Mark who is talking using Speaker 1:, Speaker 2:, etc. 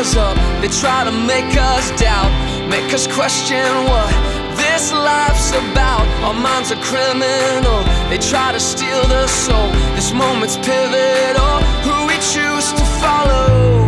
Speaker 1: us up. They try to make us doubt, make us question what this life's about. Our minds are criminal, they try to steal the soul. This moment's pivotal, who we choose to follow.